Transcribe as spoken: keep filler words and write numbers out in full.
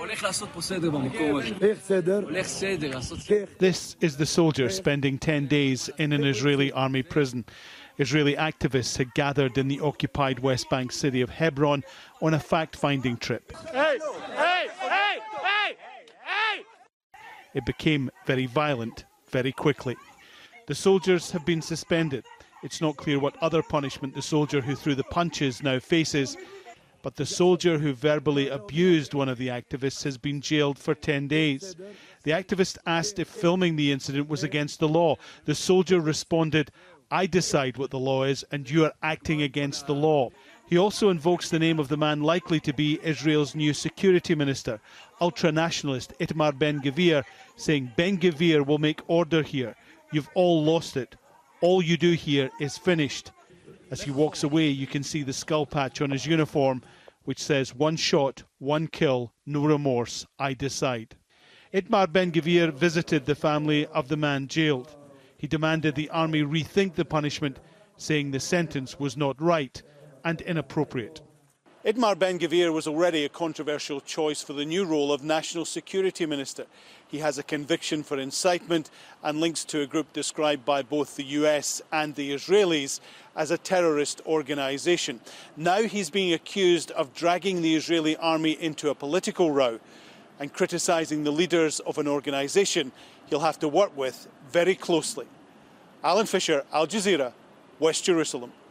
This is the soldier spending ten days in an Israeli army prison. Israeli activists had gathered in the occupied West Bank city of Hebron on a fact-finding trip. Hey, hey, hey, hey, hey! It became very violent very quickly. The soldiers have been suspended. It's not clear what other punishment the soldier who threw the punches now faces, but the soldier who verbally abused one of the activists has been jailed for ten days. The activist asked if filming the incident was against the law. The soldier responded, "I decide what the law is and you are acting against the law." He also invokes the name of the man likely to be Israel's new security minister, ultra-nationalist Itamar Ben-Gvir, saying Ben-Gvir will make order here. You've all lost it. All you do here is finished. As he walks away, you can see the skull patch on his uniform, which says, "One shot, one kill, no remorse, I decide." Itamar Ben-Gvir visited the family of the man jailed. He demanded the army rethink the punishment, saying the sentence was not right and inappropriate. Itamar Ben-Gvir was already a controversial choice for the new role of National Security Minister. He has a conviction for incitement and links to a group described by both the U S and the Israelis as a terrorist organisation. Now he's being accused of dragging the Israeli army into a political row and criticising the leaders of an organisation he'll have to work with very closely. Alan Fisher, Al Jazeera, West Jerusalem.